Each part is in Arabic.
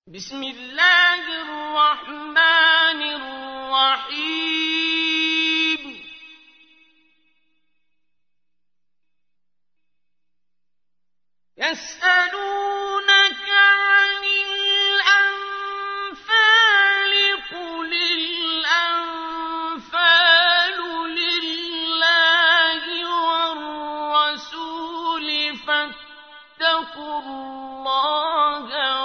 بسم الله الرحمن الرحيم يسألونك عن الأنفال قل الأنفال لله والرسول فاتقوا الله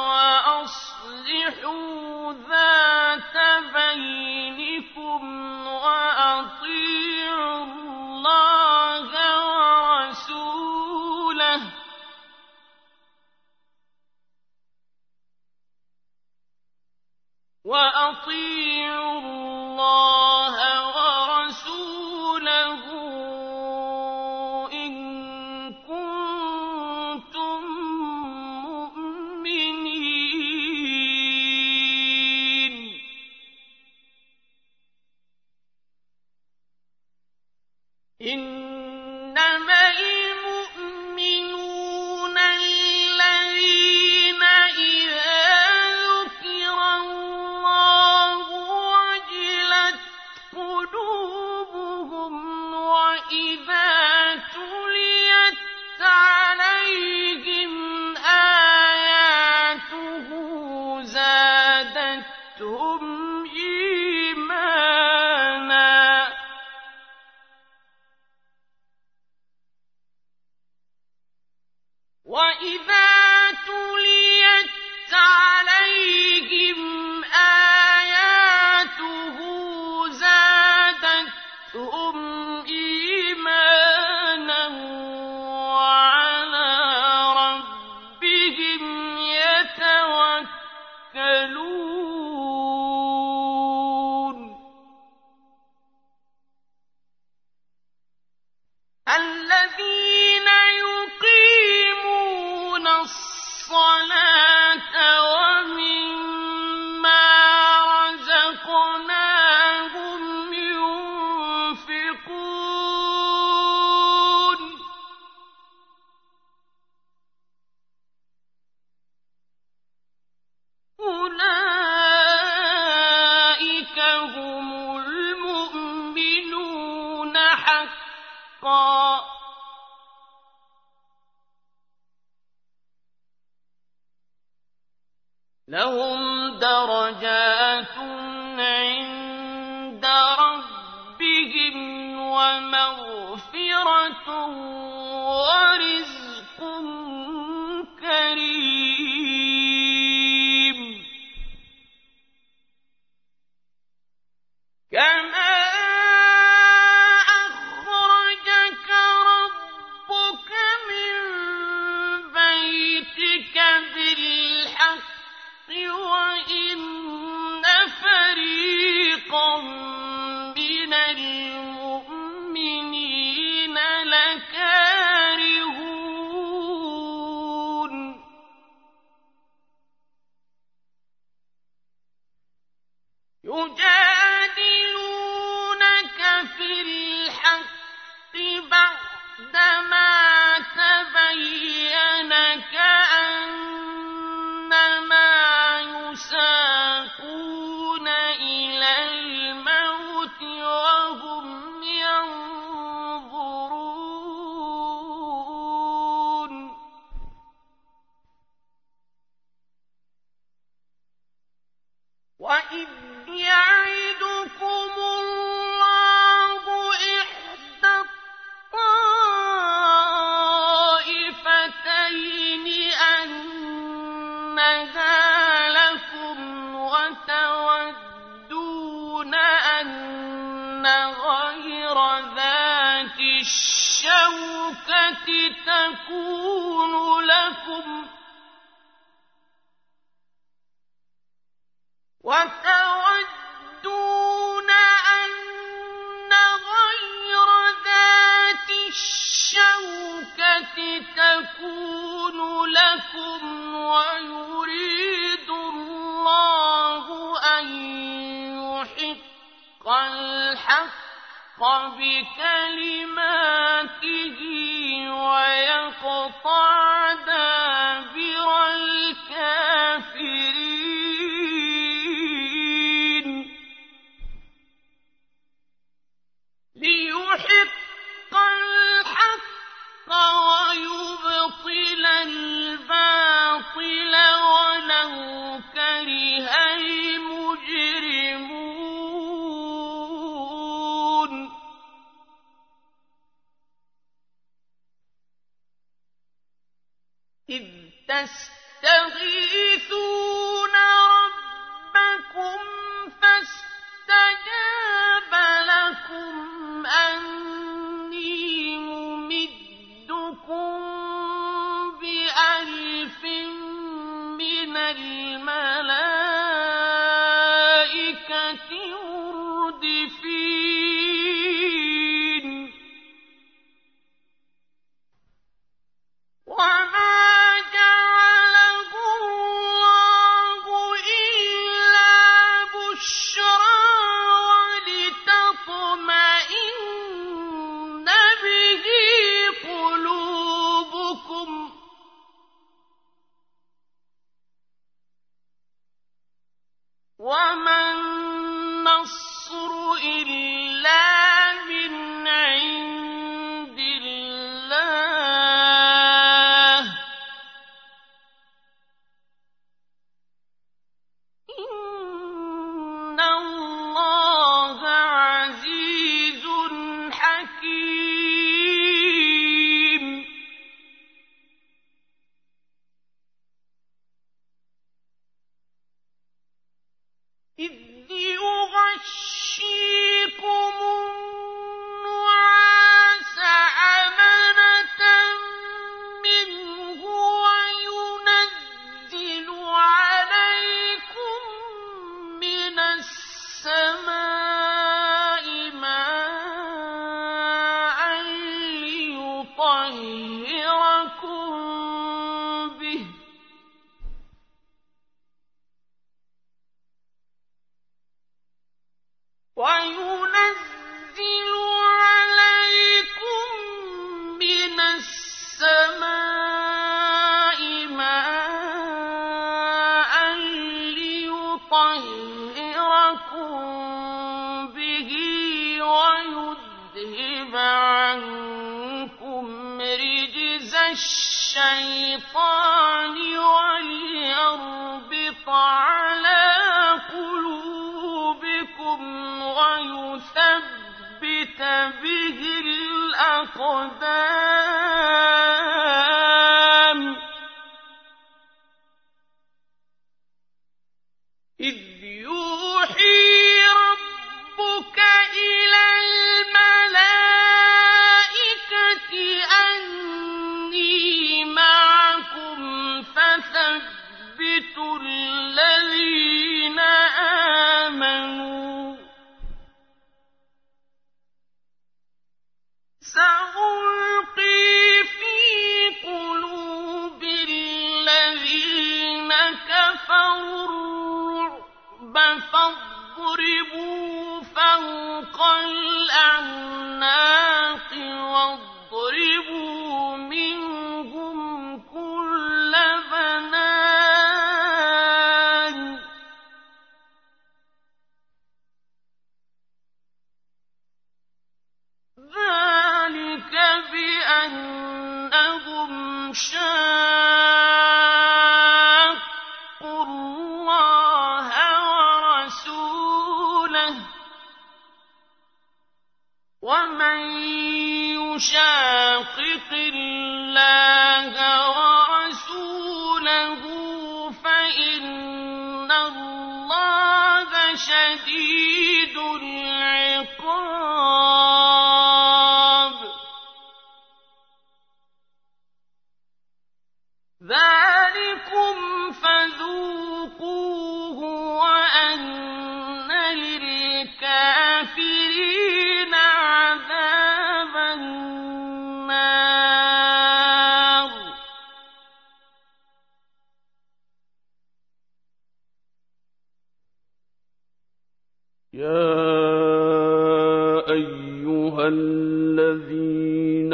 وأصلحوا ذات بينكم وأطيعوا الله ورسوله إن كنتم مؤمنين إنما المؤمنون الذين إذا ذكر الله وجلت قلوبهم وإذا تليت عليهم آياته زادتهم إيمانا وَإِذَا تُلِيَتْ عَلَيْهِمْ آيَاتُهُ زَادَتْهُمْ إِيمَانًا وَعَلَىٰ رَبِّهِمْ يَتَوَكَّلُونَ الَّذِينَ يُقِيمُونَ الصَّلَاةَ وَمِمَّا رَزَقْنَاهُمْ يُنفِقُونَ أُولَٰئِكَ هُمُ الْمُؤْمِنُونَ حَقًّا لهم درجات عند ربهم ومغفرة ورزق كريم كما أخرجك ربك من بيتك بالحق وَإِنَّ فَرِيقًا مِّنَ الْمُؤْمِنِينَ لَكَارِهُونَ يُجَادِلُونَكَ فِي الْحَقِّ بَعْدَمَا تَبَيَّنَ كَأَنَّمَا يُسَاقُونَ إِلَى الْمَوْتِ وَهُمْ يَنظُرُونَ وَإِذْ يَعِدُكُمُ اللَّهُ إِحْدَى الطَّائِفَتَيْنِ أَنَّهَا لَكُمْ وَتَوَدُّونَ أَنَّ غَيْرَ ذَاتِ الشَّوْكَةِ تَكُونُ لَكُمْ وَيُرِيدُ اللَّهُ أَن يُحِقَّ الْحَقَّ بِكَلِمَاتِهِ وَيَقْطَعَ دَابِرَ الْكَافِرِينَ وَمَا النَّصْرُ إِلَّا مِنْ عِندِ اللَّهِ ۚ إِنَّ اللَّهَ عَزِيزٌ حَكِيمٌ. إِذْ يُغَشِّيكُمُ النُّعَاسَ أَمَنَةً مِّنْهُ وَيُنَزِّلُ عَلَيْكُم مِّنَ السَّمَاءِ مَاءً لِّيُطَهِّرَكُم بِهِ ۖ وَيُنَزِّلُ عَلَيْكُم مِّنَ السَّمَاءِ مَاءً لِّيُطَهِّرَكُم بِهِ وَيُذْهِبَ عَنكُمْ رِجْزَ الشَّيْطَانِ وَلِيَرْبِطَ عَلَىٰ قُلُوبِكُمْ وَيُثَبِّتَ بِهِ الْأَقْدَامَ. إِذْ يُوحِي رَبُّكَ إِلَى الْمَلَائِكَةِ أَنِّي مَعَكُمْ فَثَبِّتُوا الَّذِينَ آمَنُوا ۚ سَأُلْقِي فِي قُلُوبِ الَّذِينَ كَفَرُوا الرُّعْبَ فَاضْرِبُوا فَوْقَ الْأَعْنَاقِ وَاضْرِبُوا مِنْهُمْ كُلَّ بَنَانٍ. ذَٰلِكَ بِأَنَّهُمْ شَاقُّوا اللَّهَ وَرَسُولَهُ ۖ وَمَن يُشَاقِقِ اللَّهَ وَرَسُولَهُ فَإِنَّ اللَّهَ شَدِيدُ الْعِقَابِ. ذَٰلِكُمْ فَذُوقُوهُ وَأَنَّ لِلْكَافِرِينَ عَذَابَ النَّارِ. يَا أَيُّهَا الَّذِينَ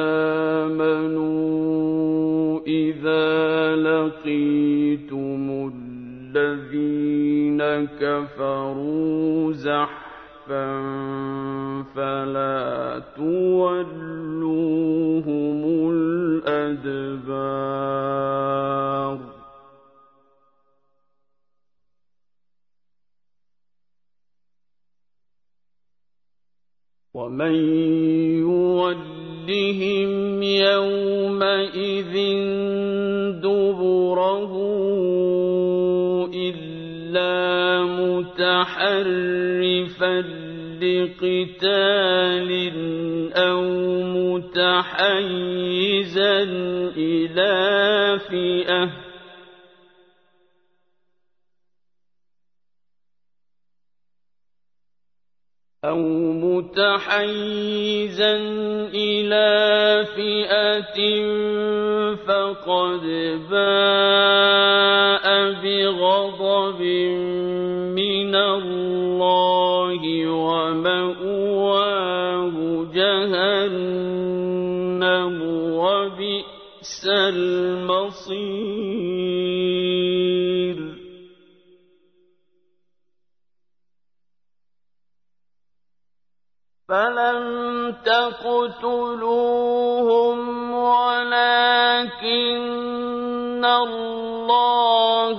آمَنُوا إِذَا لَقِيتُمُ الَّذِينَ كَفَرُوا زَحْفًا فَلَا تُوَلُّوهُمُ الْأَدْبَارَ. وَمَن يُوَلِّهِمْ يَوْمَئِذٍ دُبُرَهُ إِلَّا مُتَحَرِّفًا لِّقِتَالٍ أَوْ مُتَحَيِّزًا إِلَىٰ فِئَةٍ فَقَدْ بَاءَ بِغَضَبٍ مِّنَ اللَّهِ وَمَأْوَاهُ جَهَنَّمُ ۖ وَبِئْسَ الْمَصِيرُ. فلم تقتلوهم ولكن الله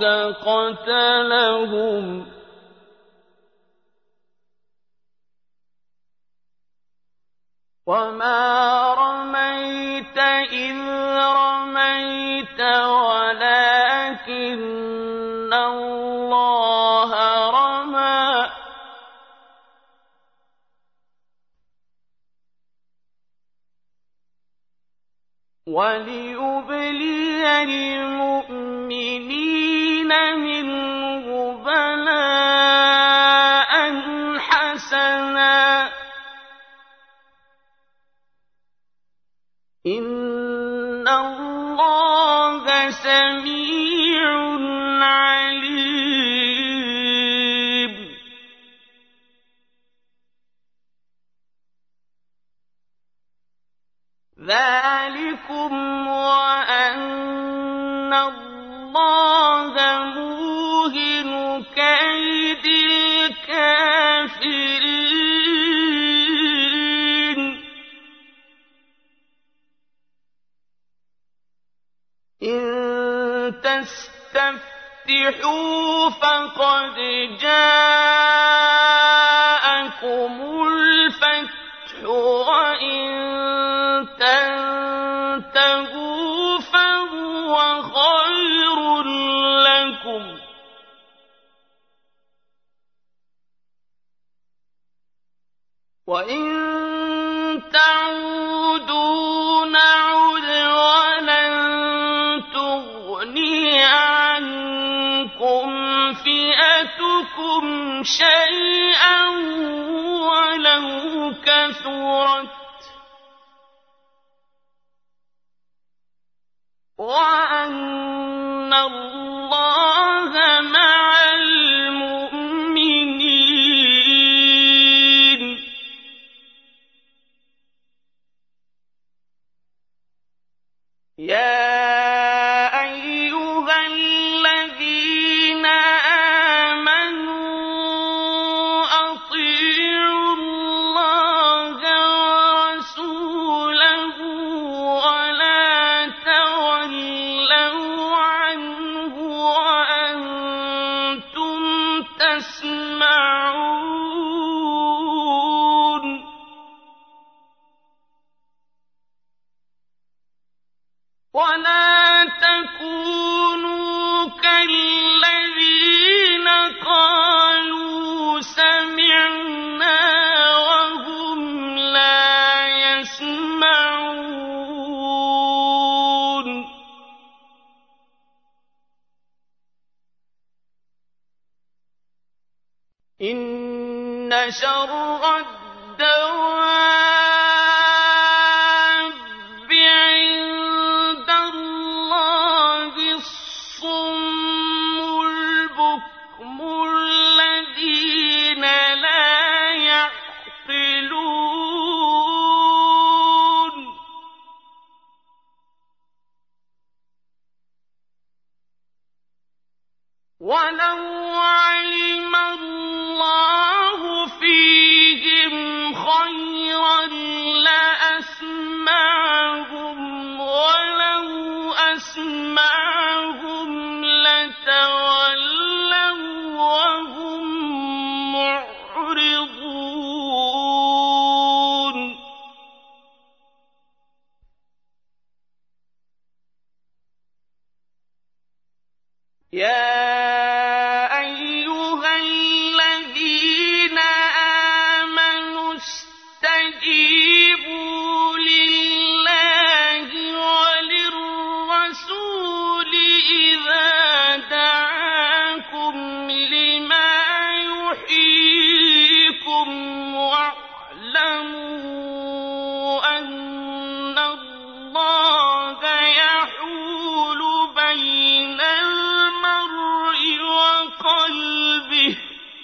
قتلهم وما رميت إذ رميت ولكن الله رمى وليبلي المؤمنين منه بلاء حسنا إن الله سميع عليم ذلكم وأن الله موهن كيد الكافرين إن تستفتحوا فقد جاءكم الفتح وإن تنتهوا فهو خير لكم وإن تعودوا نعد ولن تغني عنكم فئتكم شيئا ولو كثرت وأن الله مع المؤمنين يا أيها الذين آمنوا أطيعوا الله ورسوله ولا تولوا عنه وأنتم تسمعون ولا تكونوا كالذين قالوا سمعنا وهم لا يسمعون إن شر الدواب عند الله الصم البكم الذين لا يعقلون ولو علم الله فيهم خيرا لأسمعهم ولو أسمعهم لتولوا وهم معرضون يا أيها الذين آمنوا استجيبوا لله وللرسول إذا دعاكم لما يحييكم واعلموا أن الله يحول بين المرء وقلبه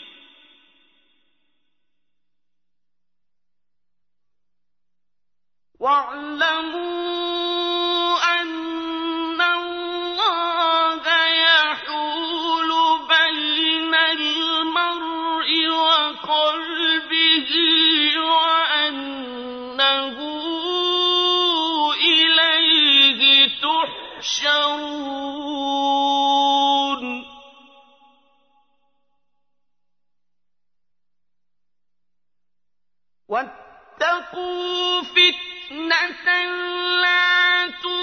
واعلموا أن الله يحول بين المرء وقلبه وأن واتقوا فتنة لا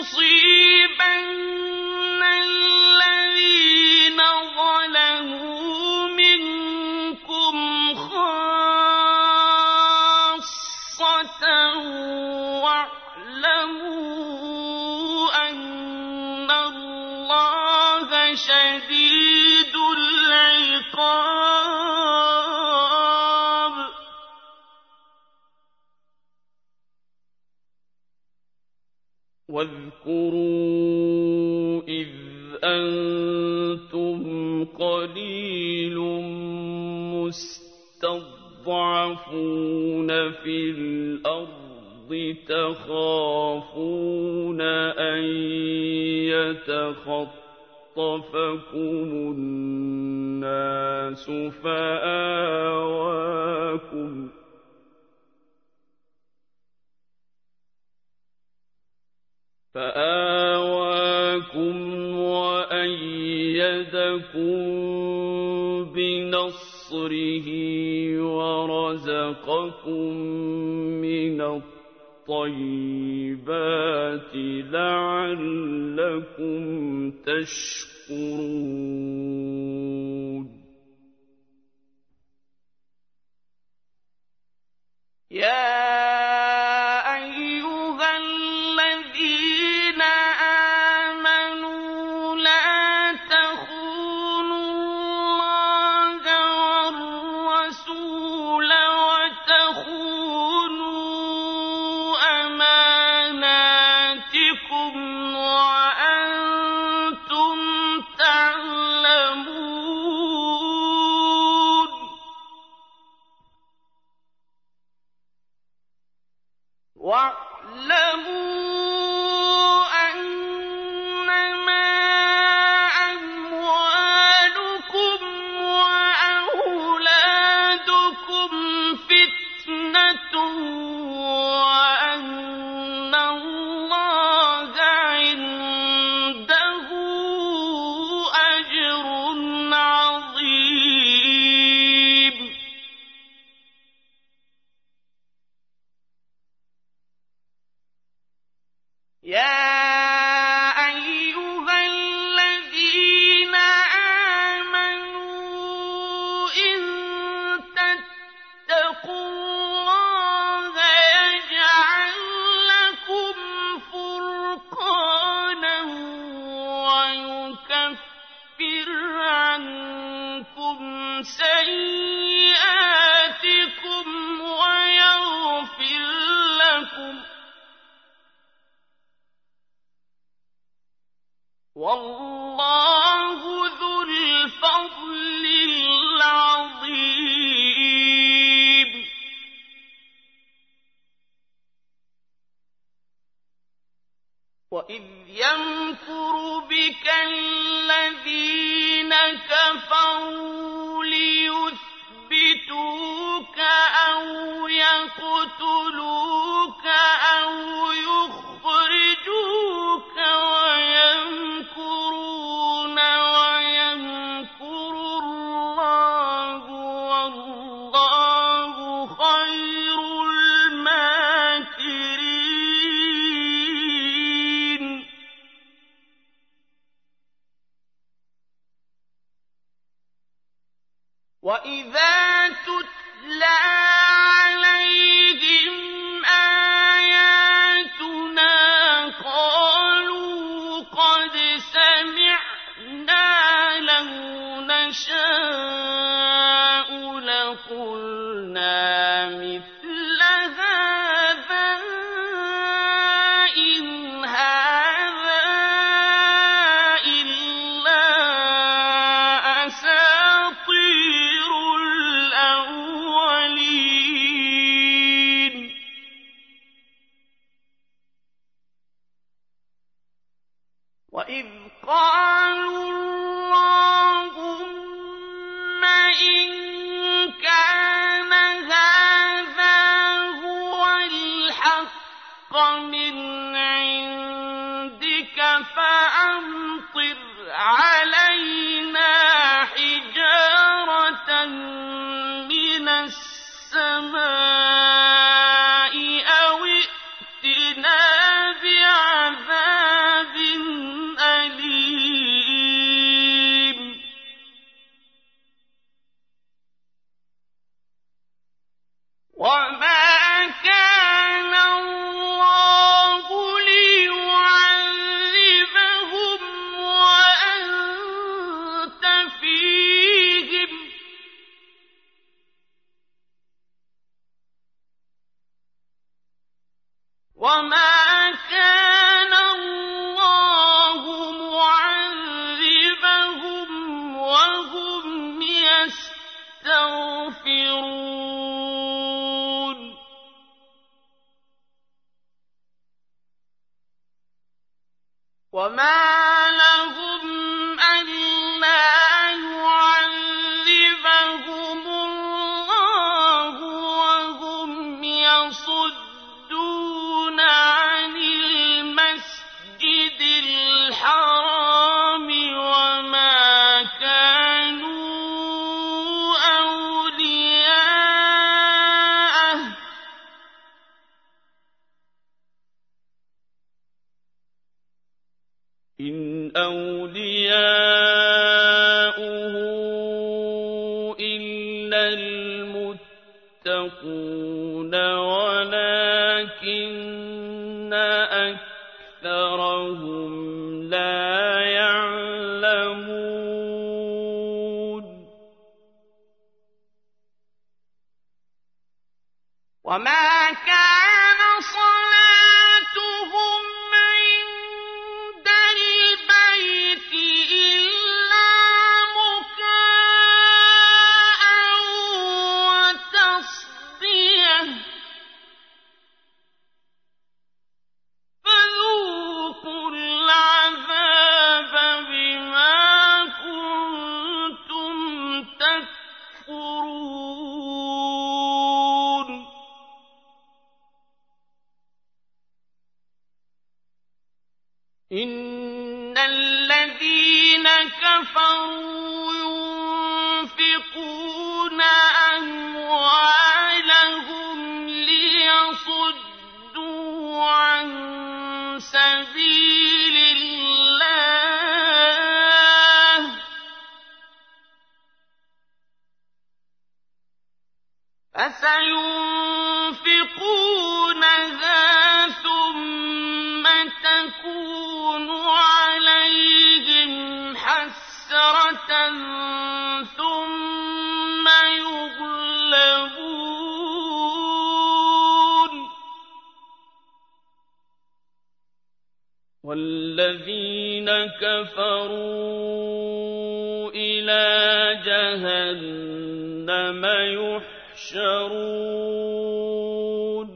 تصيبن الذين ظلموا منكم خاصة واعلموا أن الله شديد العقاب. واذكروا إذ أنتم قليل مستضعفون في الأرض تخافون أن يتخطفكم الناس فآواكم وأيدكم بنصره ورزقكم من الطيبات لعلكم تشكرون. واعلموا أنما أموالكم وأولادكم فتنة وأن الله عنده أجر عظيم. يا أيها الذين آمنوا إن تتقوا الله يجعل لكم فرقانا ويكفر عنكم سيئاتكم ويغفر لكم والله ذو الفضل العظيم. وإذ يمكر بك الذين كفروا ليثبتوك أو يقتلوك أو يخرجوك ويمكرون ويمكر الله والله خير الماكرين. وإذا تتلى عليهم آياتنا قالوا قد سمعنا لو نشاء لقلنا مثل هذا إن هذا إلا أساطير الأولين. وإذ قالوا اللهم إن كان هذا هو الحق من عندك فأمطر علينا حجارة من السماء يستغفرون وما لهم ألا يعذبهم الله وهم يصدون عن المسجد الحرام وما كانوا أولياءه إن أولياؤه إلا المتقون ولكن أكثرهم لا يعلمون وما كان صلاتهم عند البيت إلا مكاء وتصدية فذوقوا العذاب بما كنتم تكفرون إن الذين كفروا ينفقون أموالهم ليصدوا عن سبيل الله فسينفقونها ثم تكون عليهم حسرة ثم يغلبون والذين كفروا إلى جهنم يحشرون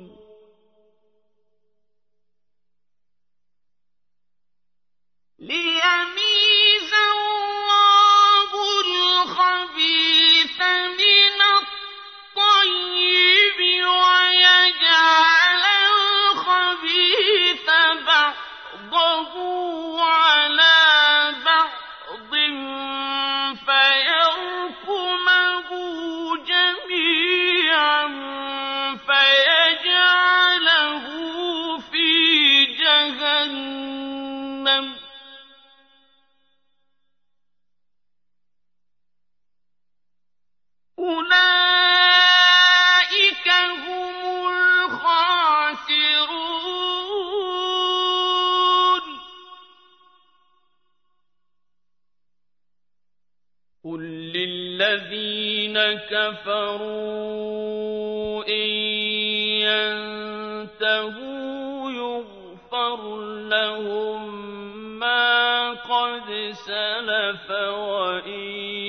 ليميز الله الخبيث من الطيب ويجعل الخبيث بعضه على بعض فيركمه جميعا فيجعله في جهنم أولئك هم الخاسرون قل للذين كفروا إن ينتهوا يغفر لهم ما قد سلف وإن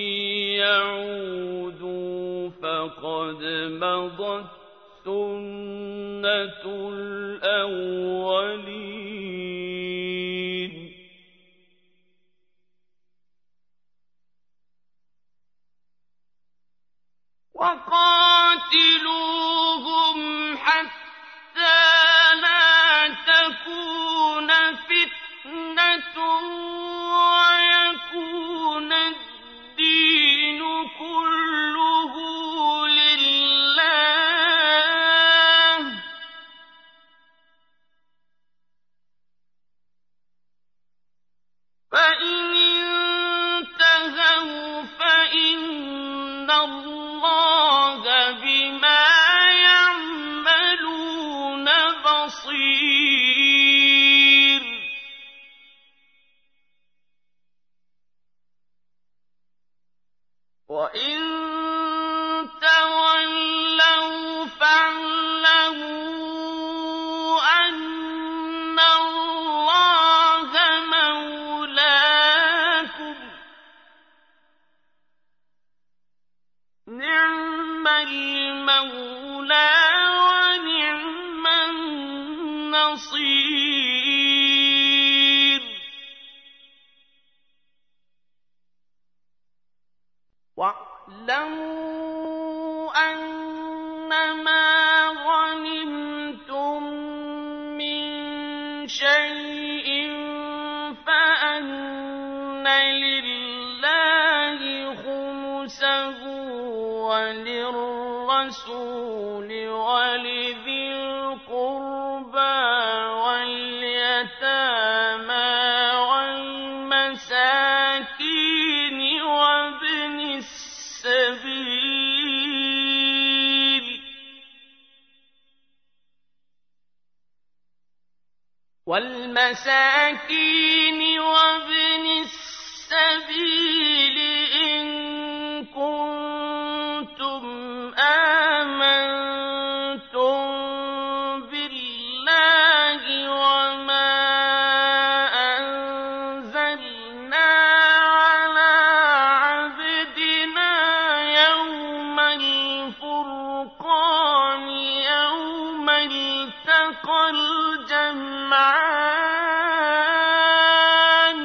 يعودوا فقد مضت سنة الأولين وقاتلوهم حتى لا تكون فتنة ويكون الدين كله لله فإن انتهوا فإن الله بما يعملون بصير وإن تولوا فاعلموا أن الله مولاكم نعم بصير واعلموا أنما غنمتم من شيء فأن لله خمسه وللرسول ولذي القربى واليتامى والمساكين وابن السبيل إن كنتم آمنتم بالله وما أنزلنا على عبدنا يوم الفرقان يوم التقى الجمعان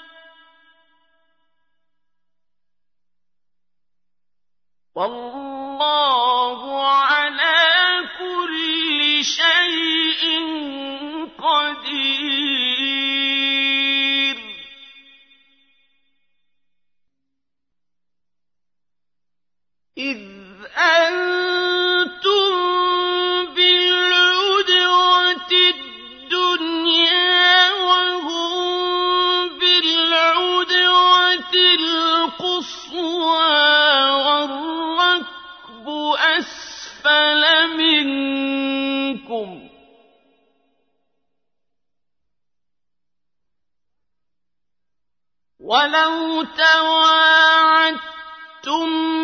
والله على كل شيء قدير إذ أنتم بالعدوة الدنيا وهم بالعدوة القصوى والركب أسفل منكم ولو تواعدتم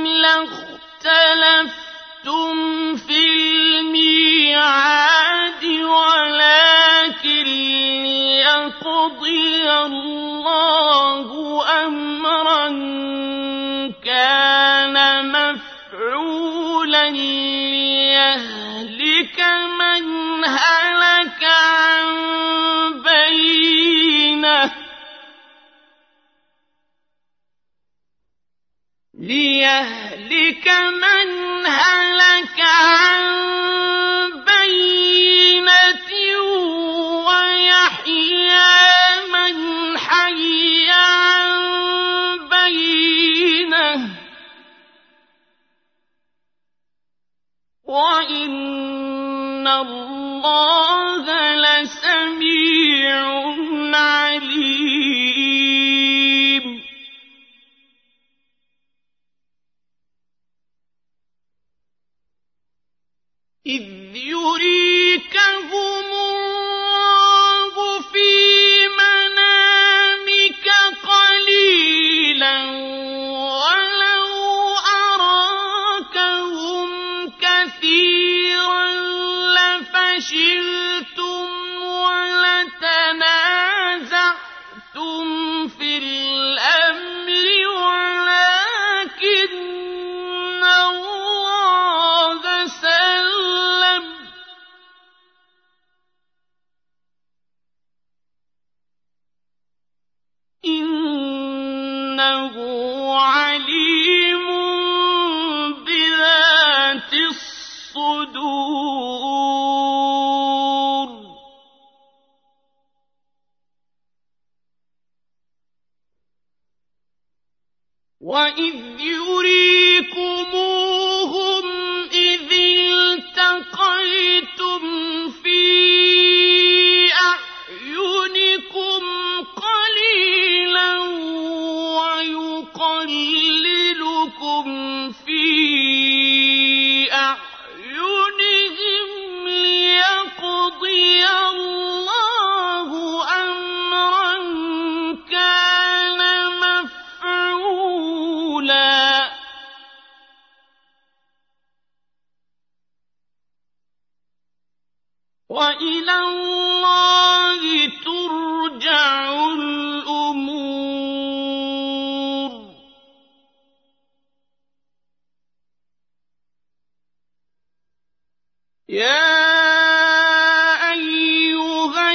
لاختلفتم في الميعاد ولكن ليقضي الله أمرا كان مفعولا ليهلك من هلك عن بينة ويحيى من حي عن بينة وإن الله لسميع عليم إذ يريكهم الله في منامك قليلا ولو أراكهم كثيرا لفشلتم ولتنازعتم في الأمر ولكن الله سلم إنه عليم بذات الصدور وإذ يريكموهم إذ التقيتم في أعينكم قليلا ويقللكم في أعينهم ليقضي الله أمرا كان مفعولا وإلى الله ترجع الأمور يا أيها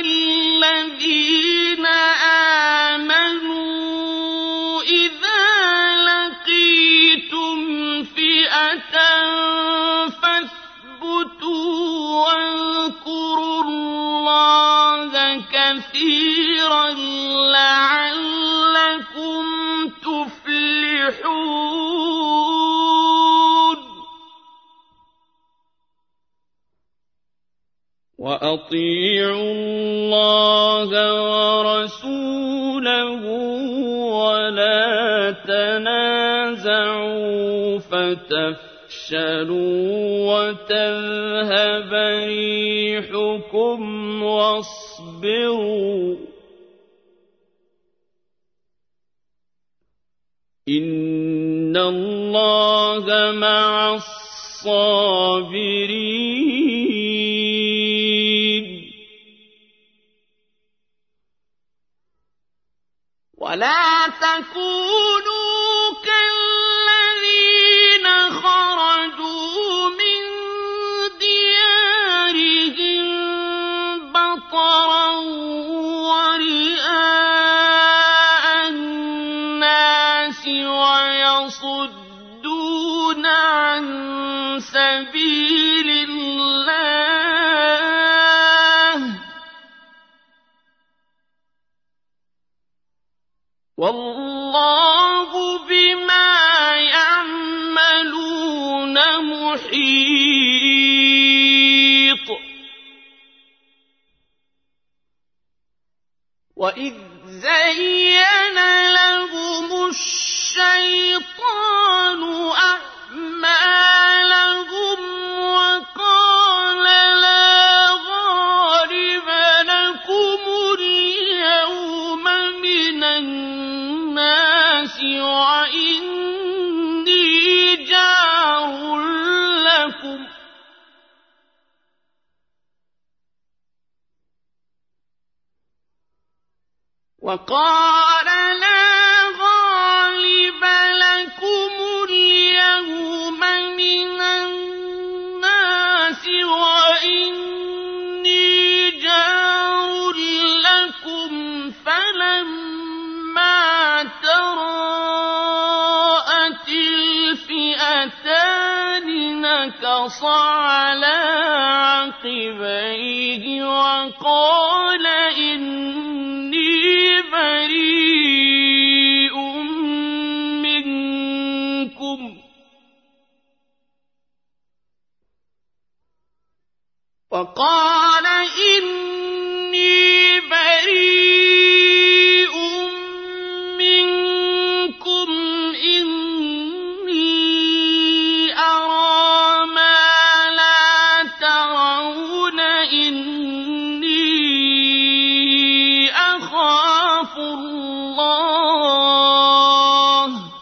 وأطيعوا الله ورسوله ولا تنازعوا فتفشلوا وتذهب ريحكم واصبروا إن الله مع الصابرين ولا تكونوا كالذين خرجوا من ديارهم بطرا ورئاء الناس ويصدون عن سبيل الله والله بما يعملون محيط وإذ زين لهم الشيطان أعمالهم وقال لا غالب لكم اليوم من الناس وإني جار لكم وقال لا غالب لكم اليوم من الناس وإني جار لكم فلما تراءت الفئتان نكص على عقبيه وقال إني بريء منكم إني أرى ما لا ترون إني أخاف الله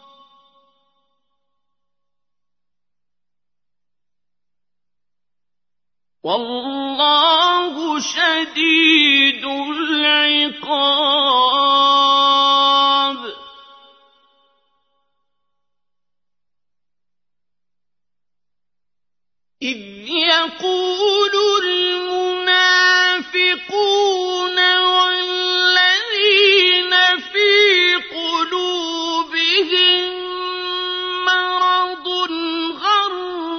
والله شديد العقاب إذ يقول المنافقون والذين في قلوبهم مرض غر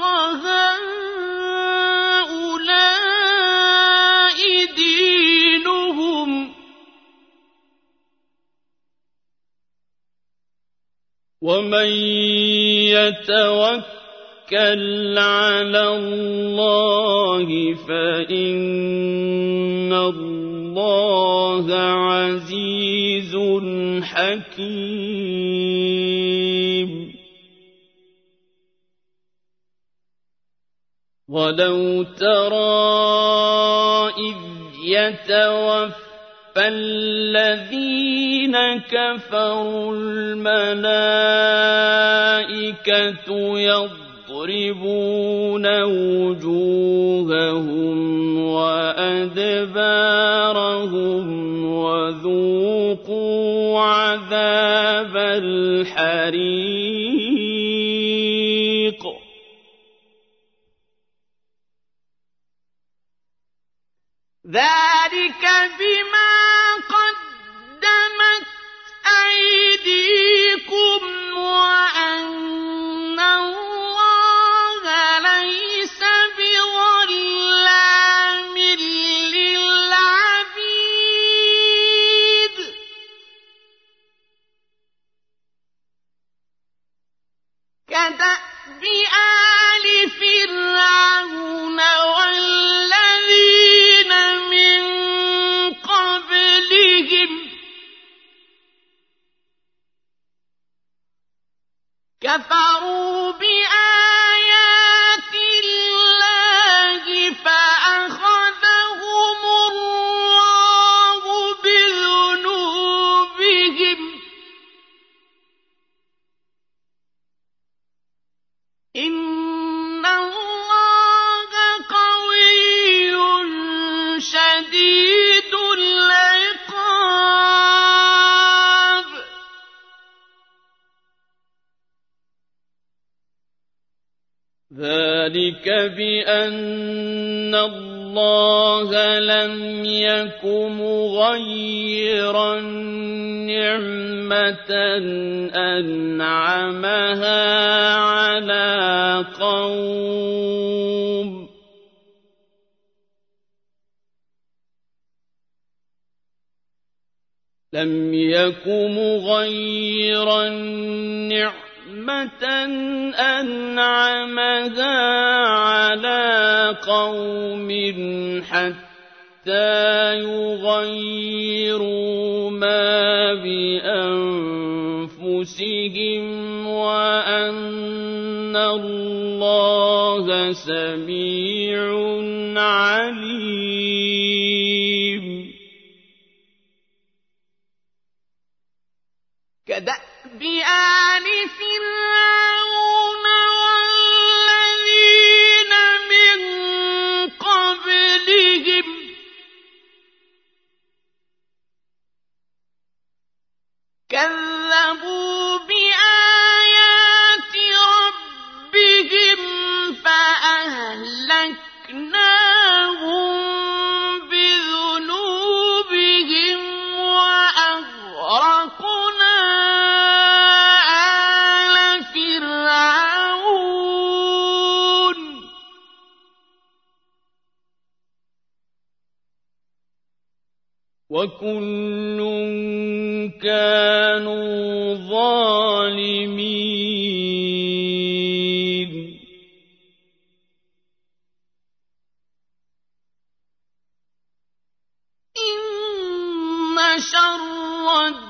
هؤلاء دينهم ومن يتوكل على الله فإن الله عزيز حكيم ولو ترى إذ يتوفى فالذين كفروا الملائكة يضربون وجوههم وأدبارهم وذوقوا عذاب الحريق ذلك بما قدمت أيديكم وأن الله ليس بظلام للعبيد كدأب آل فرعون والذين بِآيَاتِ اللَّهِ فَأَخَذَهُمُ اللَّهُ بِذُنُوبِهِمْ ۗ إِنَّ اللَّهَ قَوِيٌّ شَدِيدُ الْعِقَابِ. ذَلِكَ بِأَنَّ اللَّهَ لَمْ يَكُ مُغَيِّرًا نِّعْمَةً أَنْعَمَهَا عَلَىٰ قَوْمٍ حَتَّىٰ يُغَيِّرُوا مَا بِأَنفُسِهِمْ وَأَنَّ اللَّهَ سَمِيعٌ عَلِيمٌ. كَدَأْبِ آلِ فِرْعَوْنَ وَالَّذِينَ مِن قَبْلِهِمْ ۚ كَذَّبُوا بِآيَاتِ رَبِّهِمْ فَأَهْلَكْنَاهُم بِذُنُوبِهِمْ وَأَغْرَقْنَا آلَ فِرْعَوْنَ ۚ وَكُلٌّ كَانُوا ظَالِمِينَ. إِنَّ شَرَّ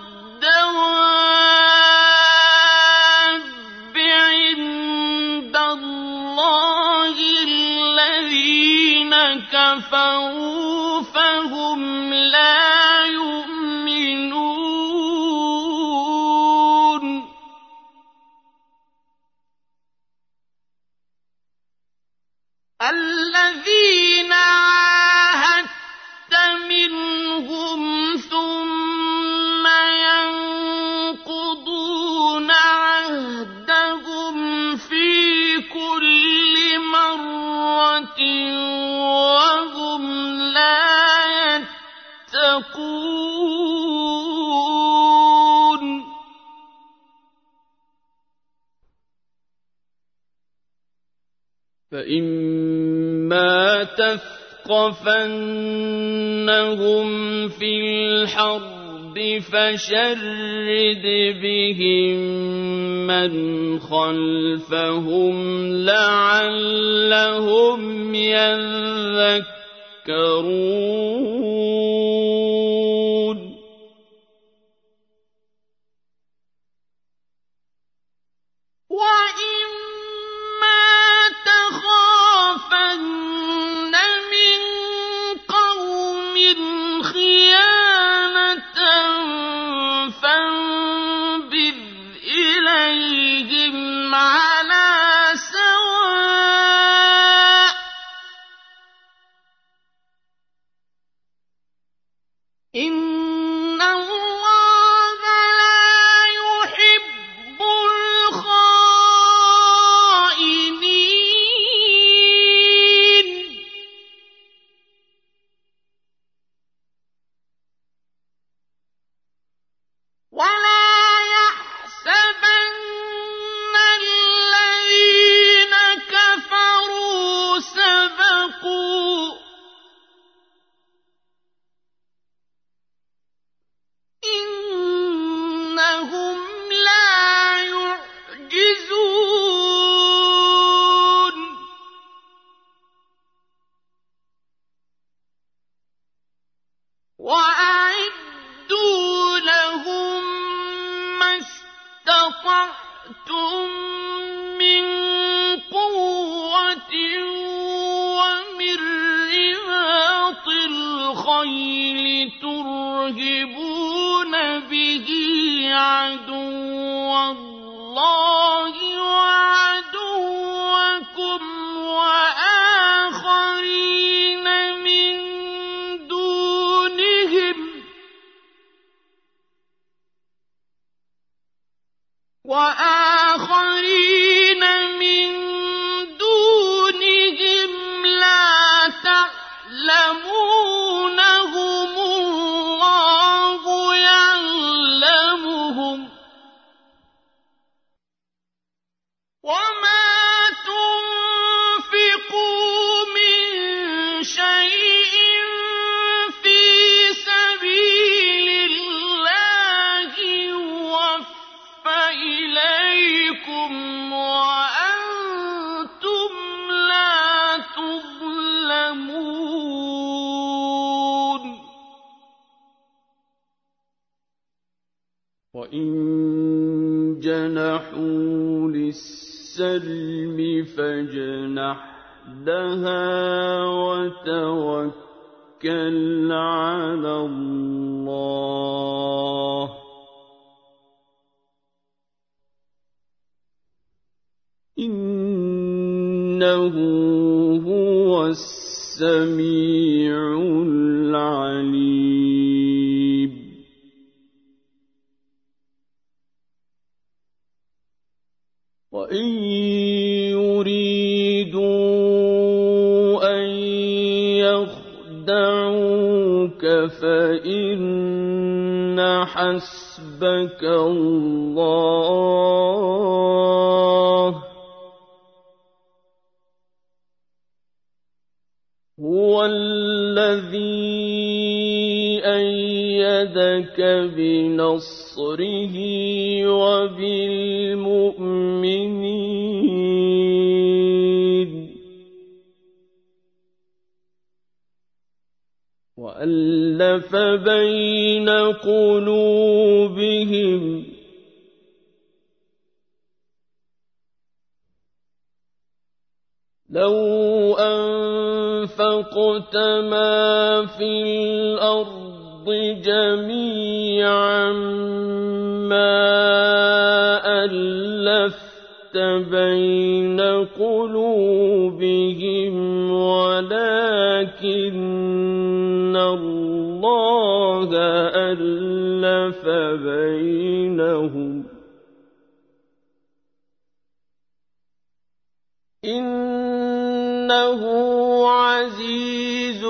الدَّوَابِّ عِندَ اللَّهِ الَّذِينَ كَفَرُوا فَهُمْ لَا يُؤْمِنُونَ. الَّذِينَ عَاهَدتَّ مِنْهُمْ ثُمَّ يَنقُضُونَ عَهْدَهُمْ فِي كُلِّ مَرَّةٍ وَهُمْ لَا يَتَّقُونَ. فَإِمَّا تَثْقَفَنَّهُمْ فِي الْحَرْبِ فَشَرِّدْ بِهِم مَّنْ خَلْفَهُمْ لَعَلَّهُمْ يَذَّكَّرُونَ. وَإِمَّا تَخَافَنَّ مِن قَوْمٍ خِيَانَةً فَانبِذْ إِلَيْهِمْ عَلَىٰ سَوَاءٍ ۚ ومن رباط الخيل ترهبون به عدو الله وعدوكم وآخرين من دونهم لا تعلمونهم الله يعلمهم وما تنفقوا من شيء في سبيل الله يوفى إليكم وأنتم لا تظلمون وإن جنحوا للسلم فاجنح لها وتوكل على الله إنه هو السميع العليم وإن يريدوا أن يخدعوك فإن حسبك الله هو الذي أيدك بنصره وبالمؤمنين وألف بين قلوبهم لو أنفقت ما في الأرض جميعا ما ألفت بين قلوبهم ولكن الله ألف بينهم إنه عزيز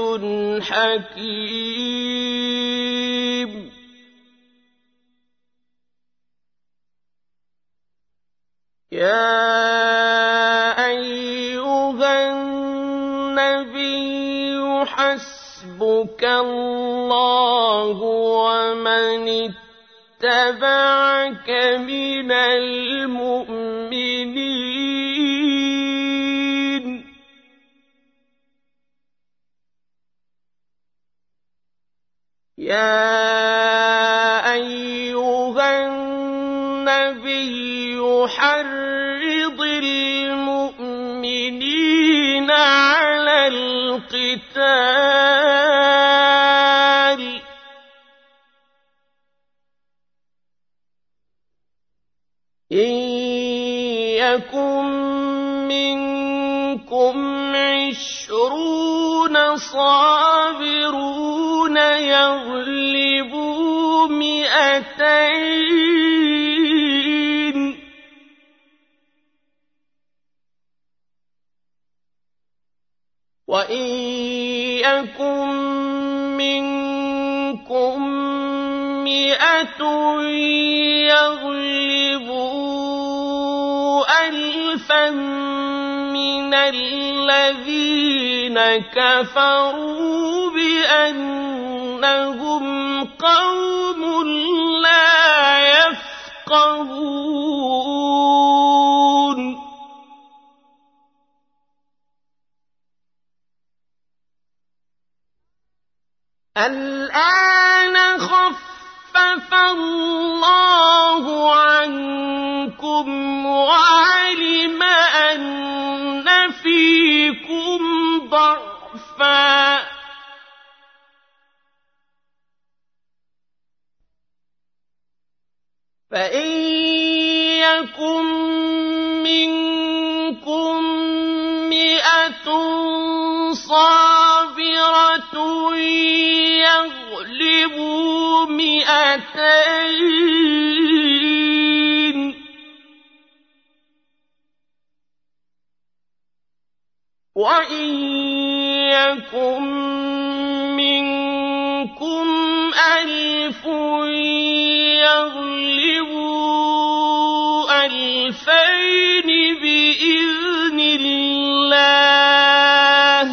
حكيم يا أيها النبي حسبك الله ومن اتبعك من المؤمنين يا أيها النبي حرض المؤمنين على القتال إن يكن منكم 20 صابرون يغلبوا 200 وإن يكن منكم 100 يغلبوا 1000 من الذين كفروا بأنهم قوم لا يفقهون الآن خفف الله عنكم وعلم أن فيكم فإن يكن منكم 100 صابرة يغلبوا 200 وإن يكن منكم 1000 يغلبوا 2000 بإذن الله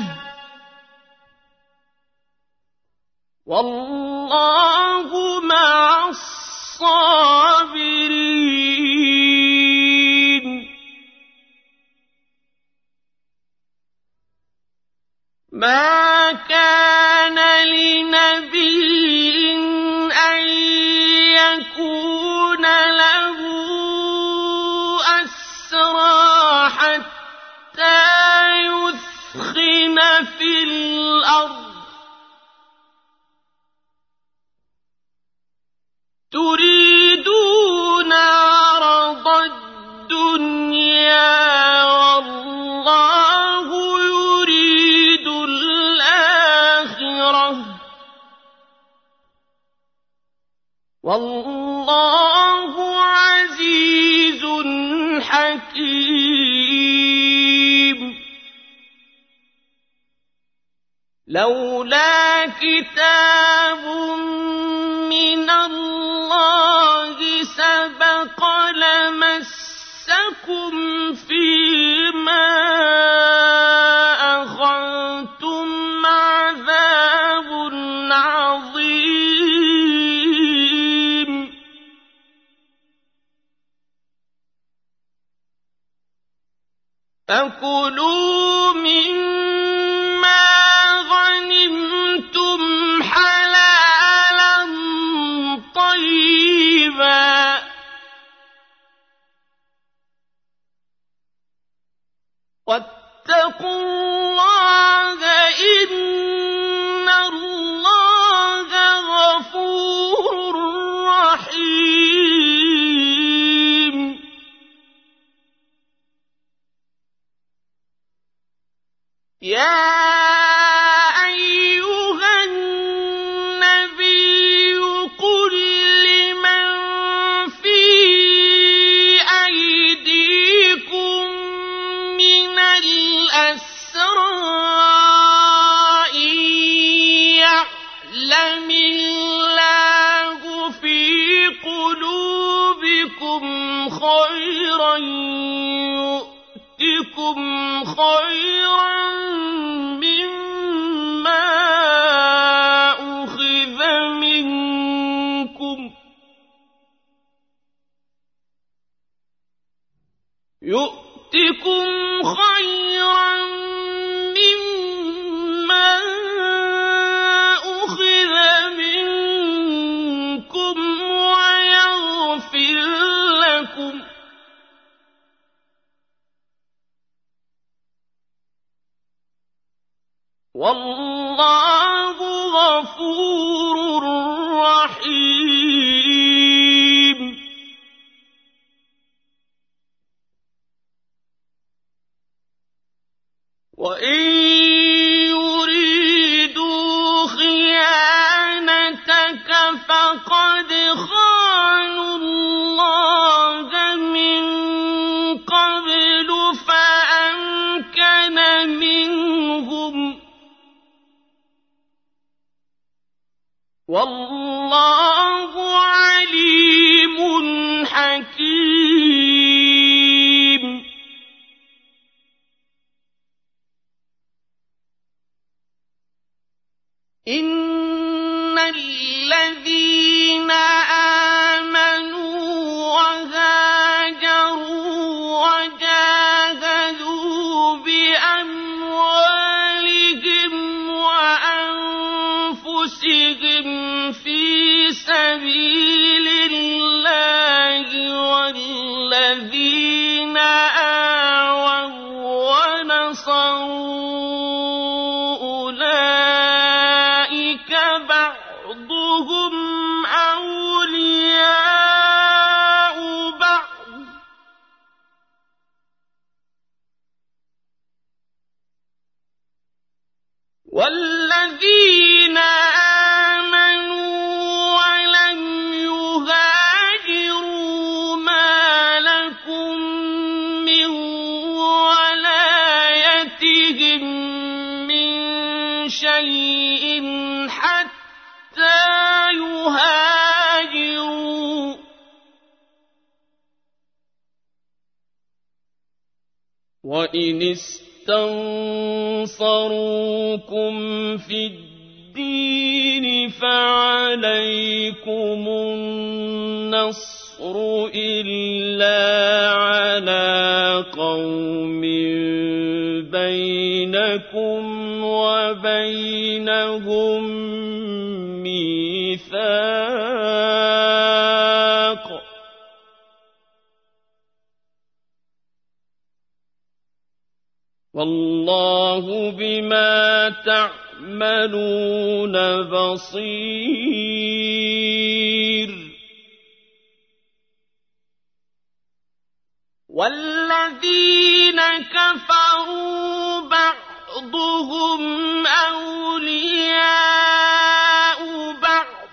والله مع الصابرين. ما كان لنبي أن يكون له أسرى حتى يثخن في الأرض تريدون عرض الدنيا والله يريد الآخرة والله عزيز حكيم. لولا كتاب من الله سبق لمسكم فيما أخذتم عذاب عظيم. فكلوا مما غنمتم حلالا طيبا واتقوا الله إن الله غفور رحيم. يا أيها النبي قل لمن في أيديكم من الأسرى إن يعلم الله في قلوبكم خيرا يؤتكم خيرا مما أخذ منكم ويغفر لكم والله غفور رحيم. وإن يريدوا خيانتك فقد خانوا الله من قبل فأمكن منهم والله عليم حكيم. إن الذين آمنوا وهاجروا وجاهدوا بأموالهم وأنفسهم في والذين آمنوا ولم يهاجروا ما لكم من ولايتهم من شيء حتى يهاجروا وإن استنصروكم في الدين فعليكم النصر إلا على قوم بينكم وبينهم ميثاق والله بما تعملون بصير والذين كفروا بعضهم أولياء بعض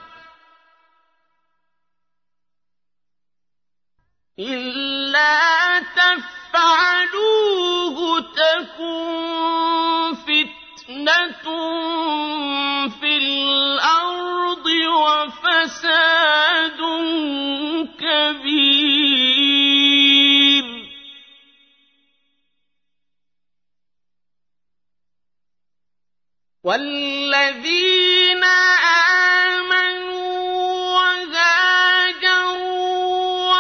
إلا تفعلوه تكن فتنة في الأرض وفساد كبير والذين آمنوا وهاجروا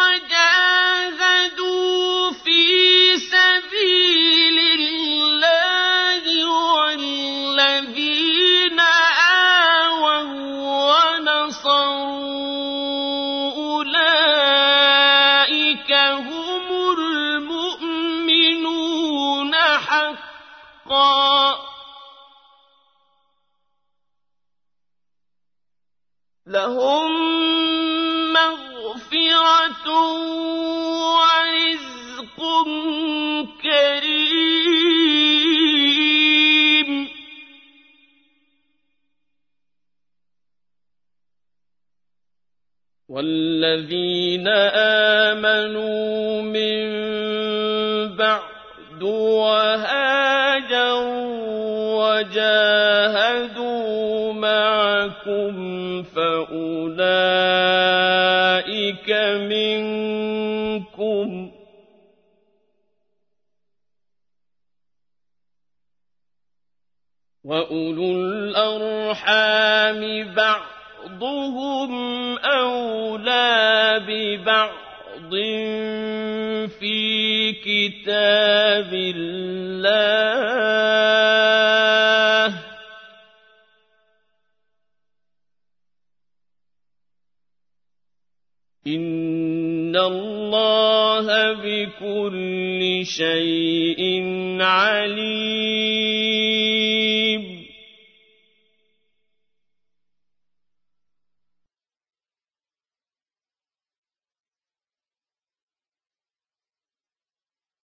وجاهدوا في سبيل الله والذين آووا ونصروا أولئك هم المؤمنون حقا لهم مغفرة ورزق كريم والذين آمنوا من بعد وهاجروا وجاهدوا معكم فأولئك منكم وأولو الأرحام بعضهم أولى ببعض في كتاب الله إن الله بكل شيء عليم